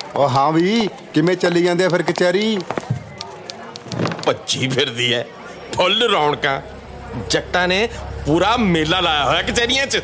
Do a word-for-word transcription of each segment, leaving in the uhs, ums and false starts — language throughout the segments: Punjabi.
ਉਹ ਹਾਂ ਵੀ ਕਿਵੇਂ ਚੱਲੀ ਜਾਂਦੇ ਆ ਫਿਰ ਕਚਹਿਰੀ? ਭੱਜੀ ਫਿਰਦੀ ਹੈ, ਫੁੱਲ ਰੌਣਕਾਂ। ਜੱਟਾਂ ਨੇ ਪੂਰਾ ਮੇਲਾ ਲਾਇਆ ਹੋਇਆ ਕਚਹਿਰੀਆਂ 'ਚ।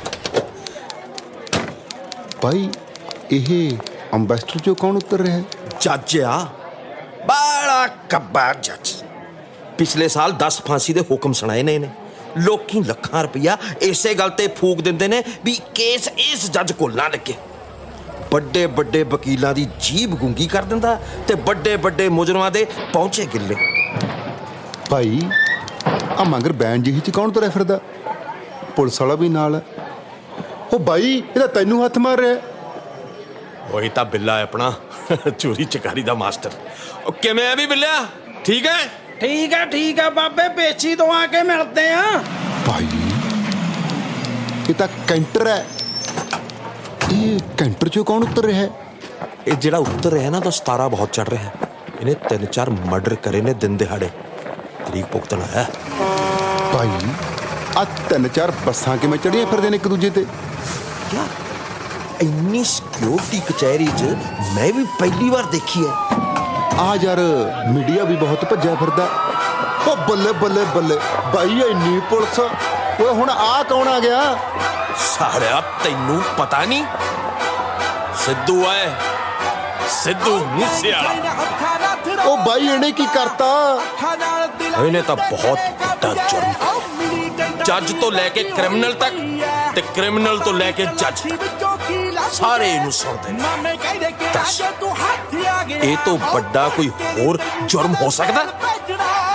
ਭਾਈ ਇਹ ਅੰਬੈਸਡਰ 'ਚੋਂ ਕੌਣ ਉਤਰ ਰਿਹਾ? ਜੱਜ ਆ, ਬੜਾ ਕੱਬਾ ਜੱਜ। ਪਿਛਲੇ ਸਾਲ ਦਸ ਫਾਂਸੀ ਦੇ ਹੁਕਮ ਸੁਣਾਏ ਨੇ ਇਹਨੇ। ਲੋਕੀ ਲੱਖਾਂ ਰੁਪਈਆ ਇਸੇ ਗੱਲ ਤੇ ਫੂਕ ਦਿੰਦੇ ਨੇ ਵੀ ਕੇਸ ਇਸ ਜੱਜ ਕੋਲ ਨਾ ਲੱਗੇ। ਵੱਡੇ ਵੱਡੇ ਵਕੀਲਾਂ ਦੀ ਜੀਭ ਗੂੰਗੀ ਕਰ ਦਿੰਦਾ ਤੇ ਵੱਡੇ ਵੱਡੇ ਮੁਜਰਮਾਂ ਦੇ ਪਹੁੰਚੇ ਗਿੱਲੇ। ਭਾਈ ਆ ਮਗਰ ਬੈਨ ਜਿਹੀ 'ਚ ਕੌਣ ਤੁਰਿਆ ਫਿਰਦਾ? ਪੁਲਿਸ ਵਾਲਾ ਵੀ ਨਾਲ। ਉਹ ਬਾਈ ਇਹਦਾ ਤੈਨੂੰ ਹੱਥ ਮਾਰ ਰਿਹਾ। ਉਹੀ ਤਾਂ ਬਿੱਲਾ ਹੈ ਆਪਣਾ, ਚੋਰੀ ਚਕਾਰੀ ਦਾ ਮਾਸਟਰ। ਉਹ ਕਿਵੇਂ ਆ ਵੀ ਬਿੱਲਿਆ? ਠੀਕ ਹੈ? ਠੀਕ ਹੈ ਠੀਕ ਹੈ ਬਾਬੇ, ਪੇਚੀ ਤੋਂ ਆ ਕੇ ਮਿਲਦੇ ਆ। ਭਾਈ ਇਹ ਤਾਂ ਕੈਂਟਰ ਹੈ। ਇਹ ਕੈਂਟਰ 'ਚੋਂ ਕੌਣ ਉਤਰ ਰਿਹਾ? ਇਹ ਜਿਹੜਾ ਉੱਤਰ ਰਿਹਾ ਨਾ ਤਾਂ ਸਤਾਰਾ ਬਹੁਤ ਚੜ ਰਿਹਾ। ਇਹਨੇ ਤਿੰਨ ਚਾਰ ਮਰਡਰ ਕਰੇ ਨੇ ਦਿਨ ਦਿਹਾੜੇ। ਤਰੀਕ ਭੁਗਤਣਾ ਹੈ। ਭਾਈ ਆ ਤਿੰਨ ਚਾਰ ਬੱਸਾਂ ਕਿਵੇਂ ਚੜੀਆਂ ਫਿਰਦੇ ਨੇ ਇੱਕ ਦੂਜੇ ਤੇ? ਯਾਰ ਇੰਨੀ ਸਿਕਿਉਰਿਟੀ ਕਚਹਿਰੀ 'ਚ ਮੈਂ ਵੀ ਪਹਿਲੀ ਵਾਰ ਦੇਖੀ ਹੈ। ਆ ਯਾਰ ਮੀਡੀਆ ਵੀ ਬਹੁਤ ਭੱਜਿਆ ਫਿਰਦਾ। ਉਹ ਬੱਲੇ ਬੱਲੇ ਬੱਲੇ ਬਾਈ ਇੰਨੀ ਪੁਲਿਸ। ਓਏ ਹੁਣ ਆ ਕੌਣ ਆ ਗਿਆ? ਸਾਲਿਆ ਤੈਨੂੰ ਪਤਾ ਨਹੀਂ? ਸਿੱਧੂ ਆਏ, ਸਿੱਧੂ ਮੂਸੇ ਵਾਲਾ। ਉਹ ਬਾਈ ਇਹਨੇ ਕੀ ਕਰਤਾ? ਇਹਨੇ ਤਾਂ ਬਹੁਤ ਵੱਡਾ ਜੁਰਮ ਕੀਤਾ। ਜੱਜ ਤੋਂ ਲੈ ਕੇ ਕ੍ਰਿਮੀਨਲ ਤੱਕ ਤੇ ਕ੍ਰਿਮੀਨਲ ਤੋਂ ਲੈ ਕੇ ਜੱਜ ਸਾਰੇ ਇਹਨੂੰ ਸੁਣਦੇ ਨੇ। ਦੱਸ ਇਹ ਤੋਂ ਵੱਡਾ ਕੋਈ ਹੋਰ ਜੁਰਮ ਹੋ ਸਕਦਾ?